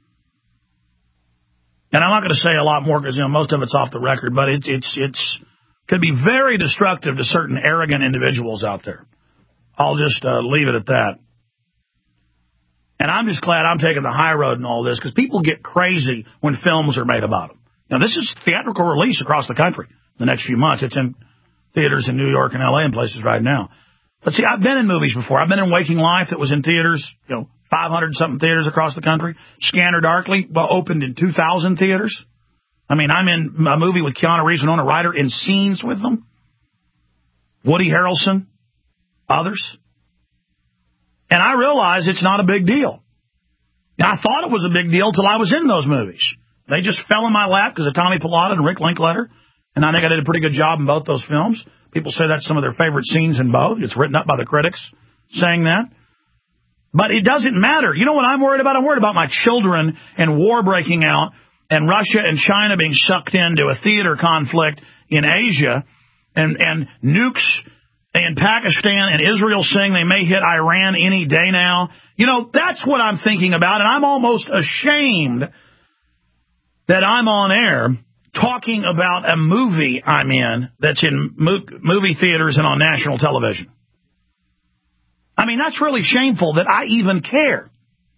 And I'm not going to say a lot more because, most of it's off the record, but it's could be very destructive to certain arrogant individuals out there. I'll just leave it at that. And I'm just glad I'm taking the high road in all this because people get crazy when films are made about them. Now, this is theatrical release across the country the next few months. It's in theaters in New York and L.A. and places right now. But see, I've been in movies before. I've been in Waking Life that was in theaters, 500-something theaters across the country. Scanner Darkly opened in 2,000 theaters. I mean, I'm in a movie with Keanu Reeves and Winona Ryder in scenes with them. Woody Harrelson, others. And I realize it's not a big deal. Now, I thought it was a big deal till I was in those movies. They just fell in my lap because of Tommy Pilata and Rick Linklater. And I think I did a pretty good job in both those films. People say that's some of their favorite scenes in both. It's written up by the critics saying that. But it doesn't matter. You know what I'm worried about? I'm worried about my children and war breaking out and Russia and China being sucked into a theater conflict in Asia and nukes in Pakistan and Israel saying they may hit Iran any day now. That's what I'm thinking about. And I'm almost ashamed that I'm on air talking about a movie I'm in that's in movie theaters and on national television. I mean, that's really shameful that I even care.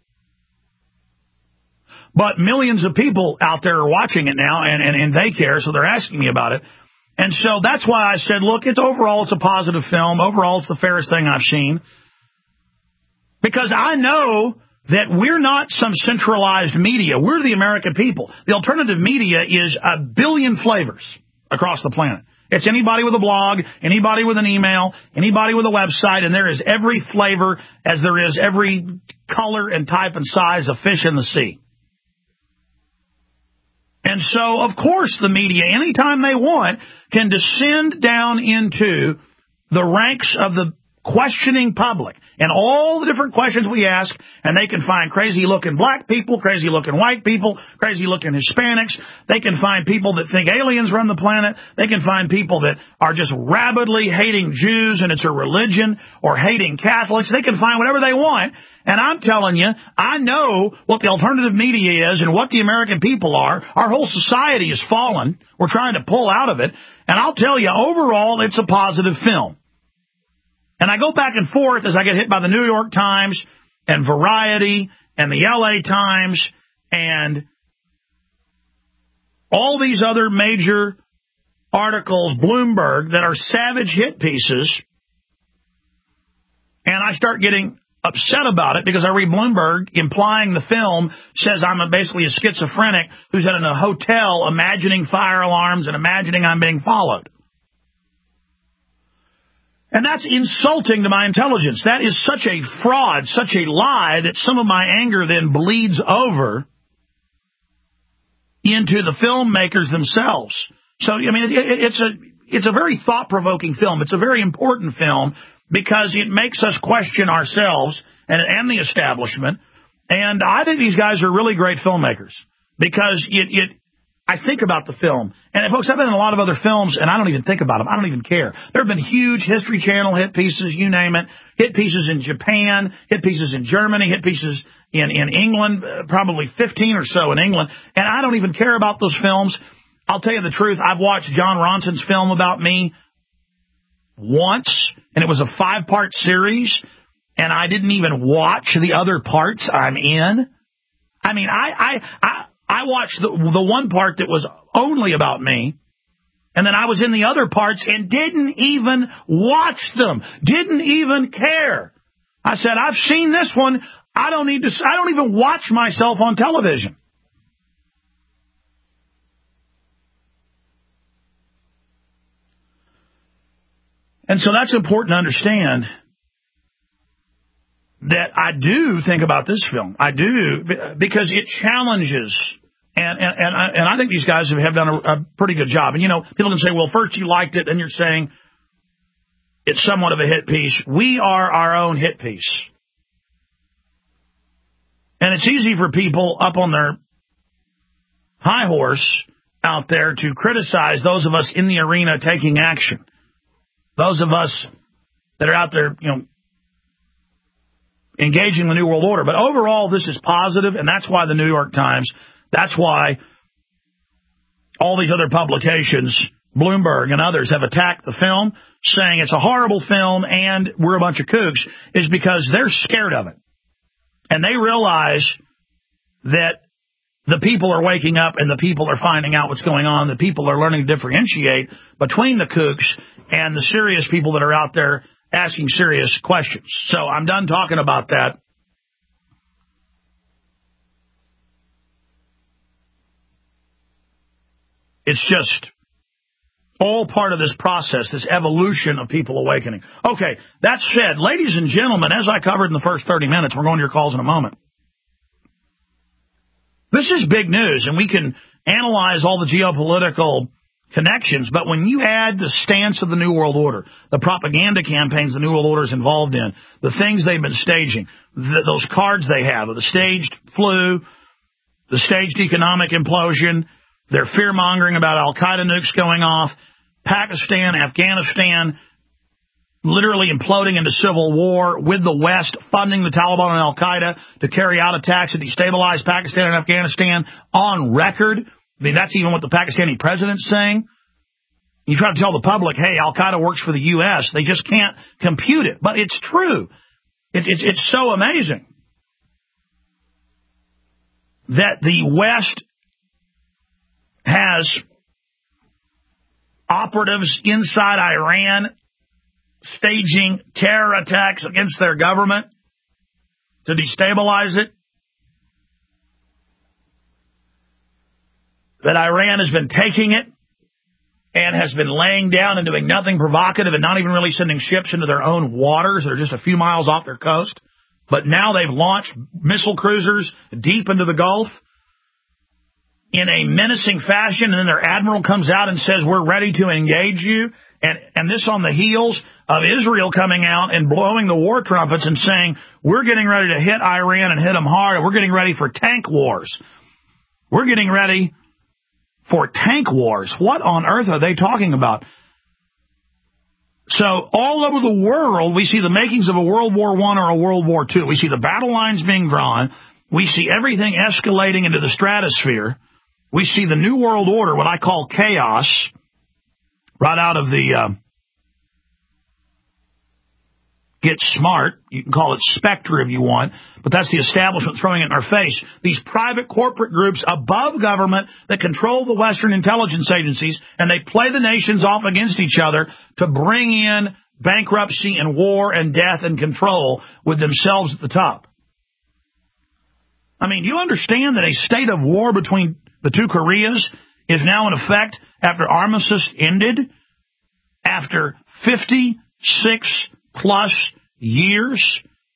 But millions of people out there are watching it now, and they care, so they're asking me about it. And so that's why I said, look, it's a positive film. Overall, it's the fairest thing I've seen. Because I know that we're not some centralized media. We're the American people. The alternative media is a billion flavors across the planet. It's anybody with a blog, anybody with an email, anybody with a website, and there is every flavor as there is every color and type and size of fish in the sea. And so, of course, the media, anytime they want, can descend down into the ranks of the questioning public and all the different questions we ask, and they can find crazy-looking black people, crazy-looking white people, crazy-looking Hispanics. They can find people that think aliens run the planet. They can find people that are just rabidly hating Jews and it's a religion, or hating Catholics. They can find whatever they want. And I'm telling you, I know what the alternative media is and what the American people are. Our whole society has fallen. We're trying to pull out of it. And I'll tell you, overall, it's a positive film. And I go back and forth as I get hit by the New York Times and Variety and the LA Times and all these other major articles, Bloomberg, that are savage hit pieces. And I start getting upset about it because I read Bloomberg implying the film says I'm basically a schizophrenic who's in a hotel imagining fire alarms and imagining I'm being followed. And that's insulting to my intelligence. That is such a fraud, such a lie, that some of my anger then bleeds over into the filmmakers themselves. So, I mean, it's a very thought-provoking film. It's a very important film because it makes us question ourselves and the establishment. And I think these guys are really great filmmakers because I think about the film. And, folks, I've been in a lot of other films, and I don't even think about them. I don't even care. There have been huge History Channel hit pieces, you name it, hit pieces in Japan, hit pieces in Germany, hit pieces in England, probably 15 or so in England. And I don't even care about those films. I'll tell you the truth. I've watched John Ronson's film about me once, and it was a 5-part series, and I didn't even watch the other parts I'm in. I mean, I watched the one part that was only about me, and then I was in the other parts and didn't even watch them, didn't even care. I said, I've seen this one. I don't even watch myself on television. And so that's important to understand that I do think about this film. I do, because it challenges. And I think these guys have done a pretty good job. And, you know, people can say, well, first you liked it, then you're saying it's somewhat of a hit piece. We are our own hit piece. And it's easy for people up on their high horse out there to criticize those of us in the arena taking action. Those of us that are out there, you know, engaging the New World Order. But overall, this is positive, and that's why the New York Times, that's why all these other publications, Bloomberg and others, have attacked the film, saying it's a horrible film and we're a bunch of kooks, is because they're scared of it. And they realize that the people are waking up and the people are finding out what's going on. The people are learning to differentiate between the kooks and the serious people that are out there asking serious questions. So I'm done talking about that. It's just all part of this process, this evolution of people awakening. Okay, that said, ladies and gentlemen, as I covered in the first 30 minutes, we're going to your calls in a moment. This is big news, and we can analyze all the geopolitical connections, but when you add the stance of the New World Order, the propaganda campaigns the New World Order is involved in, the things they've been staging, those cards they have of the staged flu, the staged economic implosion, their fear-mongering about al-Qaeda nukes going off, Pakistan, Afghanistan, literally imploding into civil war with the West funding the Taliban and al-Qaeda to carry out attacks and destabilize Pakistan and Afghanistan on record. I mean, that's even what the Pakistani president's saying. You try to tell the public, hey, al-Qaeda works for the U.S. They just can't compute it. But it's true. It's so amazing that the West has operatives inside Iran staging terror attacks against their government. to destabilize it. That Iran has been taking it and has been laying down and doing nothing provocative and not even really sending ships into their own waters. They're just a few miles off their coast. But now they've launched missile cruisers deep into the Gulf in a menacing fashion, and then their admiral comes out and says, we're ready to engage you. And this on the heels of Israel coming out and blowing the war trumpets and saying, we're getting ready to hit Iran and hit them hard, and we're getting ready for tank wars. We're getting ready for tank wars. What on earth are they talking about? So all over the world, we see the makings of a World War I or a World War II. We see the battle lines being drawn. We see everything escalating into the stratosphere. We see the New World Order, what I call chaos, right out of the Get Smart. You can call it Spectre if you want, but that's the establishment throwing it in our face. These private corporate groups above government that control the Western intelligence agencies, and they play the nations off against each other to bring in bankruptcy and war and death and control with themselves at the top. I mean, do you understand that a state of war between the two Koreas is now in effect after armistice ended, after 56 plus years?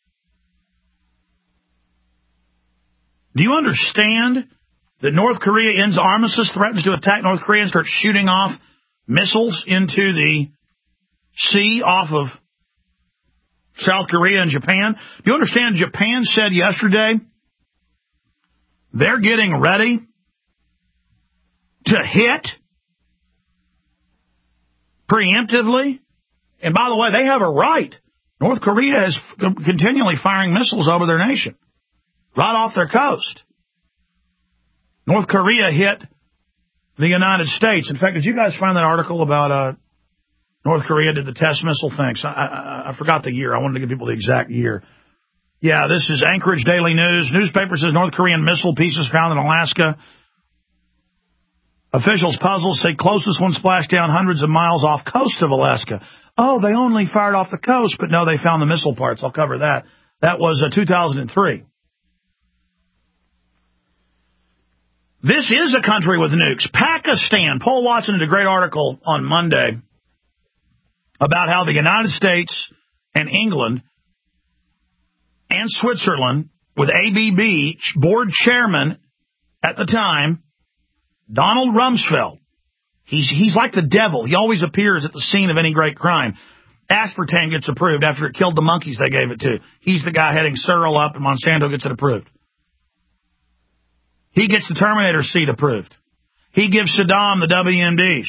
Do you understand that North Korea ends armistice, threatens to attack North Korea, and starts shooting off missiles into the sea off of South Korea and Japan? Do you understand Japan said yesterday they're getting ready to hit preemptively? And by the way, they have a right. North Korea is continually firing missiles over their nation, right off their coast. North Korea hit the United States. In fact, did you guys find that article about North Korea did the test missile thing? I forgot the year. I wanted to give people the exact year. Yeah, this is Anchorage Daily News. Newspaper says North Korean missile pieces found in Alaska. Officials puzzled say closest one splashed down hundreds of miles off coast of Alaska. Oh, they only fired off the coast, but no, they found the missile parts. I'll cover that. That was 2003. This is a country with nukes. Pakistan. Paul Watson did a great article on Monday about how the United States and England and Switzerland, with ABB board chairman at the time, Donald Rumsfeld. He's like the devil. He always appears at the scene of any great crime. Aspartame gets approved after it killed the monkeys they gave it to. He's the guy heading Searle up, and Monsanto gets it approved. He gets the Terminator seed approved. He gives Saddam the WMDs.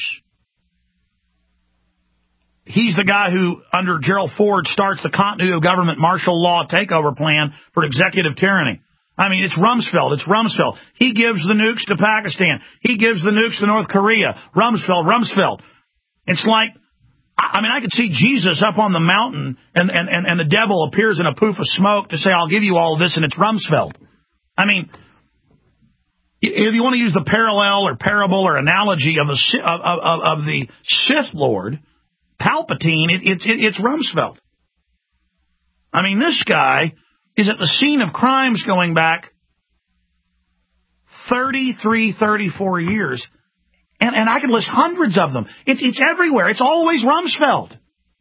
He's the guy who, under Gerald Ford, starts the continuity of government martial law takeover plan for executive tyranny. I mean, it's Rumsfeld. It's Rumsfeld. He gives the nukes to Pakistan. He gives the nukes to North Korea. Rumsfeld. It's like, I mean, I could see Jesus up on the mountain and the devil appears in a poof of smoke to say, I'll give you all of this, and it's Rumsfeld. I mean, if you want to use the parallel or parable or analogy of the Sith Lord, Palpatine, it's Rumsfeld. I mean, this guy is at the scene of crimes going back 33, 34 years. And I could list hundreds of them. It's everywhere. It's always Rumsfeld.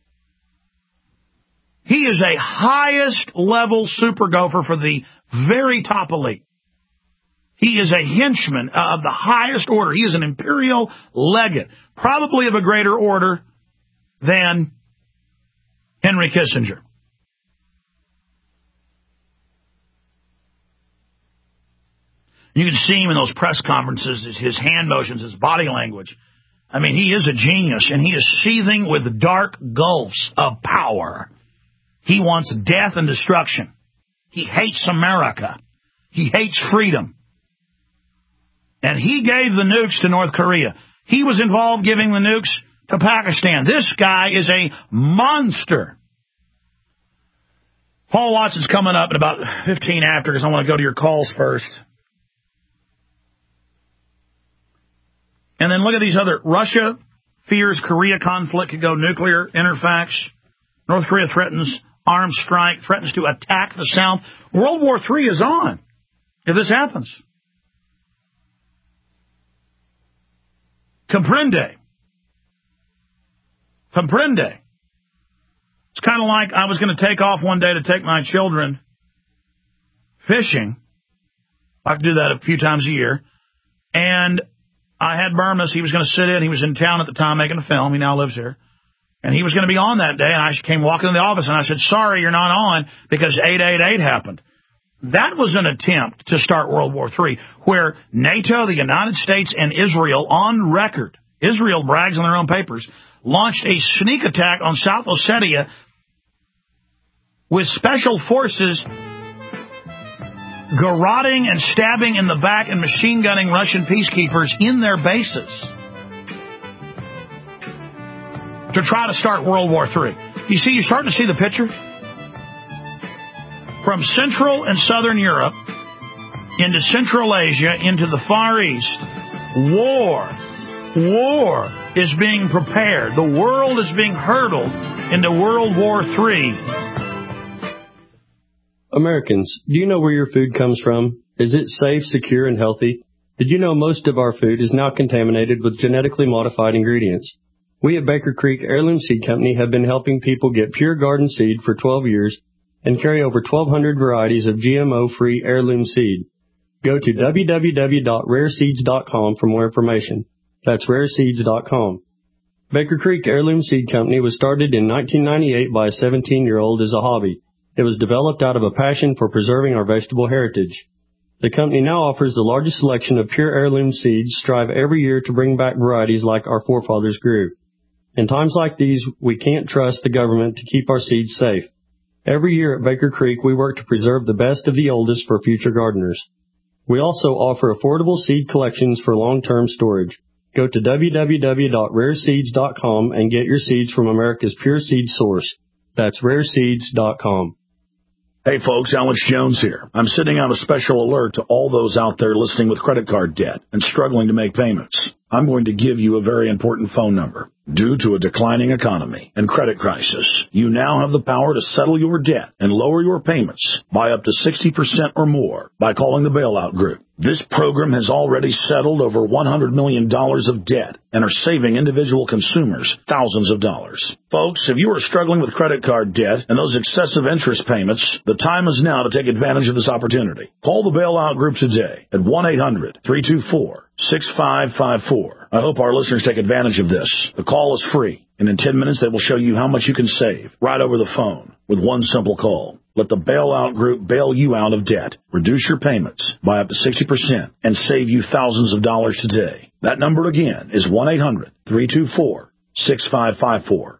He is a highest level super gopher for the very top elite. He is a henchman of the highest order. He is an imperial legate, probably of a greater order than Henry Kissinger. You can see him in those press conferences, his hand motions, his body language. I mean, he is a genius, and he is seething with dark gulfs of power. He wants death and destruction. He hates America. He hates freedom. And he gave the nukes to North Korea. He was involved giving the nukes to Pakistan. This guy is a monster. Paul Watson's coming up in about 15 after, because I want to go to your calls first. And then look at these other. Russia fears Korea conflict could go nuclear. Interfax. North Korea threatens armed strike, threatens to attack the South. World War III is on if this happens. Comprende. Comprende. It's kind of like I was going to take off one day to take my children fishing. I could do that a few times a year. And I had Burmese. He was going to sit in. He was in town at the time making a film. He now lives here. And he was going to be on that day. And I came walking in the office and I said, sorry, you're not on because 888 happened. That was an attempt to start World War III, where NATO, the United States, and Israel, on record, Israel brags in their own papers, launched a sneak attack on South Ossetia with special forces garroting and stabbing in the back and machine gunning Russian peacekeepers in their bases to try to start World War III. You see, you're starting to see the picture? From Central and Southern Europe into Central Asia into the Far East, war is being prepared. The world is being hurtled into World War III. Americans, do you know where your food comes from? Is it safe, secure, and healthy? Did you know most of our food is now contaminated with genetically modified ingredients? We at Baker Creek Heirloom Seed Company have been helping people get pure garden seed for 12 years and carry over 1,200 varieties of GMO-free heirloom seed. Go to www.rareseeds.com for more information. That's rareseeds.com. Baker Creek Heirloom Seed Company was started in 1998 by a 17-year-old as a hobby. It was developed out of a passion for preserving our vegetable heritage. The company now offers the largest selection of pure heirloom seeds, strive every year to bring back varieties like our forefathers grew. In times like these, we can't trust the government to keep our seeds safe. Every year at Baker Creek, we work to preserve the best of the oldest for future gardeners. We also offer affordable seed collections for long-term storage. Go to www.rareseeds.com and get your seeds from America's pure seed source. That's rareseeds.com. Hey folks, Alex Jones here. I'm sending out a special alert to all those out there listening with credit card debt and struggling to make payments. I'm going to give you a very important phone number. Due to a declining economy and credit crisis, you now have the power to settle your debt and lower your payments by up to 60% or more by calling the Bailout Group. This program has already settled over $100 million of debt and are saving individual consumers thousands of dollars. Folks, if you are struggling with credit card debt and those excessive interest payments, the time is now to take advantage of this opportunity. Call the Bailout Group today at 1-800-324-6554. I hope our listeners take advantage of this. The call is free, and in 10 minutes they will show you how much you can save right over the phone with one simple call. Let the Bailout Group bail you out of debt, reduce your payments by up to 60%, and save you thousands of dollars today. That number again is 1-800-324-6554.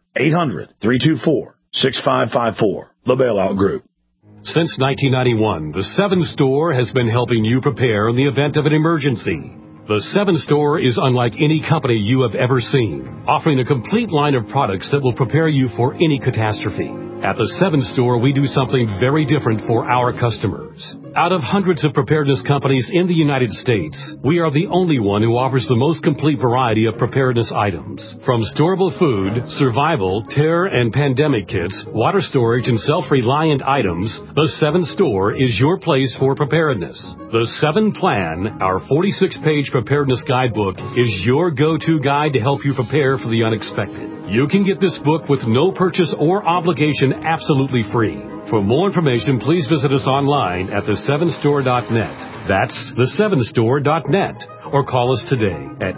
800-324-6554. The Bailout Group. Since 1991, the 7 Store has been helping you prepare in the event of an emergency. The 7 Store is unlike any company you have ever seen, offering a complete line of products that will prepare you for any catastrophe. At the 7 Store, we do something very different for our customers. Out of hundreds of preparedness companies in the United States, we are the only one who offers the most complete variety of preparedness items. From storable food, survival, terror and pandemic kits, water storage and self-reliant items, the 7 Store is your place for preparedness. The 7 Plan, our 46-page preparedness guidebook, is your go-to guide to help you prepare for the unexpected. You can get this book with no purchase or obligation absolutely free. For more information, please visit us online at the7store.net. That's the7store.net. Or call us today at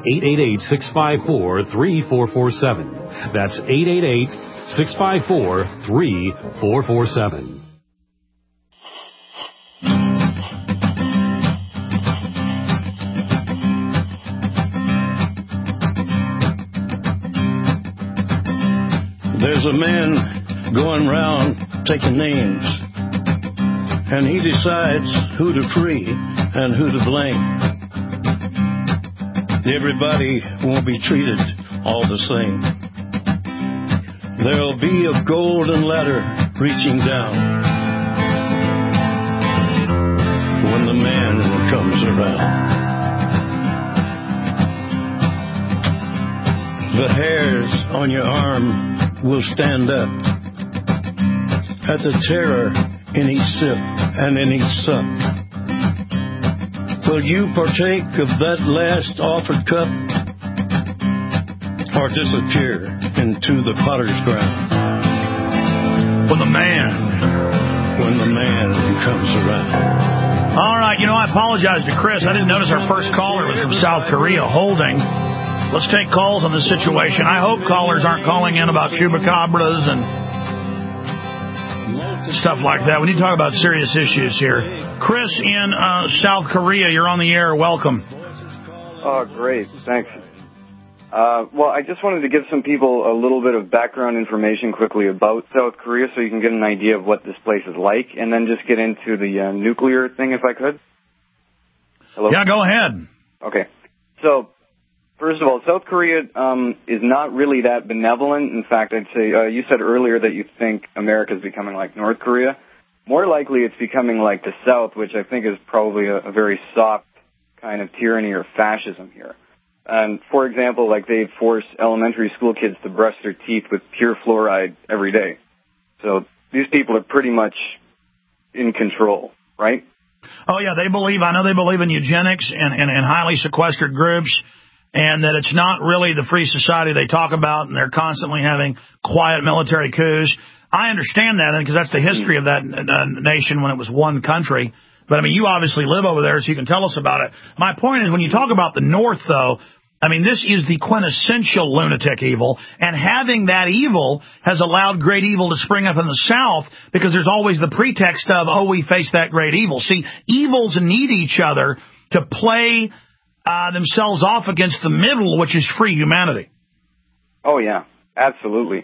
888-654-3447. That's 888-654-3447. There's a man going round taking names, and he decides who to free and who to blame. Everybody won't be treated all the same. There'll be a golden ladder reaching down when the man comes around. The hairs on your arm will stand up, at the terror in each sip and in each sup. Will you partake of that last offered cup, or disappear into the potter's ground? When the man comes around. All right, I apologize to Chris. I didn't notice our first caller was from South Korea holding. Let's take calls on this situation. I hope callers aren't calling in about chupacabras and stuff like that. We need to talk about serious issues here. Chris in South Korea, you're on the air. Welcome. Oh, great. Thanks. Well, I just wanted to give some people a little bit of background information quickly about South Korea so you can get an idea of what this place is like, and then just get into the nuclear thing if I could. Hello? Yeah, go ahead. Okay. So, first of all, South Korea is not really that benevolent. In fact, I'd say you said earlier that you think America is becoming like North Korea. More likely it's becoming like the South, which I think is probably a very soft kind of tyranny or fascism here. And, for example, like they force elementary school kids to brush their teeth with pure fluoride every day. So these people are pretty much in control, right? Oh, yeah, I know they believe in eugenics and highly sequestered groups, and that it's not really the free society they talk about, and they're constantly having quiet military coups. I understand that, because that's the history of that nation when it was one country. But, I mean, you obviously live over there, so you can tell us about it. My point is, when you talk about the North, though, I mean, this is the quintessential lunatic evil, and having that evil has allowed great evil to spring up in the South, because there's always the pretext of, we face that great evil. See, evils need each other to play themselves off against the middle, which is free humanity. Oh, yeah, absolutely.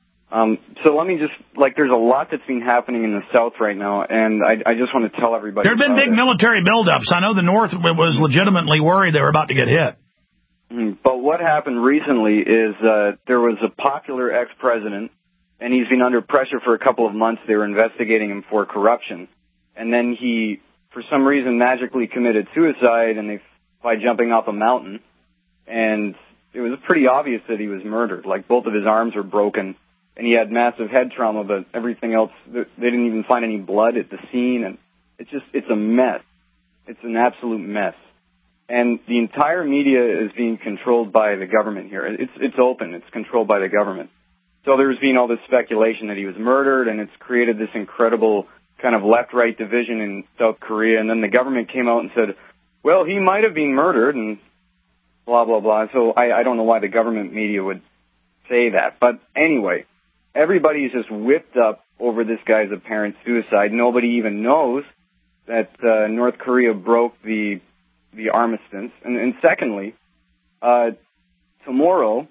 So let me just, there's a lot that's been happening in the South right now, and I just want to tell everybody. There have been big military buildups. I know the North was legitimately worried they were about to get hit. But what happened recently is there was a popular ex-president, and he's been under pressure for a couple of months. They were investigating him for corruption. And then he, for some reason, magically committed suicide by jumping off a mountain. And it was pretty obvious that he was murdered. Both of his arms were broken, and he had massive head trauma, but everything else, they didn't even find any blood at the scene. And it's a mess. It's an absolute mess. And the entire media is being controlled by the government here. It's open. It's controlled by the government. So there's been all this speculation that he was murdered, and it's created this incredible kind of left-right division in South Korea. And then the government came out and said, well, he might have been murdered, and blah, blah, blah. So I don't know why the government media would say that. But anyway, everybody's just whipped up over this guy's apparent suicide. Nobody even knows that North Korea broke the armistice. And secondly, tomorrow,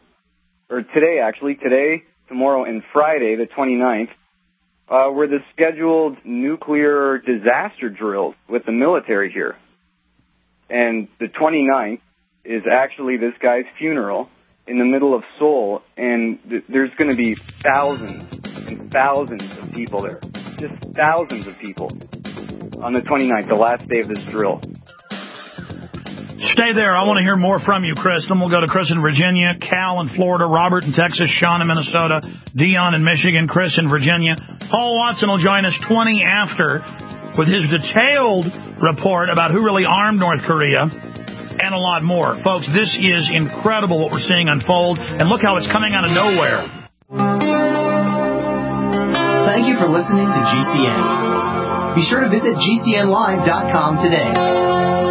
tomorrow and Friday, the 29th, were the scheduled nuclear disaster drills with the military here. And the 29th is actually this guy's funeral in the middle of Seoul, and there's going to be thousands and thousands of people there. Just thousands of people on the 29th, the last day of this drill. Stay there. I want to hear more from you, Chris. Then we'll go to Chris in Virginia, Cal in Florida, Robert in Texas, Sean in Minnesota, Dion in Michigan, Chris in Virginia. Paul Watson will join us 20 after with his detailed report about who really armed North Korea and a lot more. Folks, this is incredible what we're seeing unfold, and look how it's coming out of nowhere. Thank you for listening to GCN. Be sure to visit GCNlive.com today.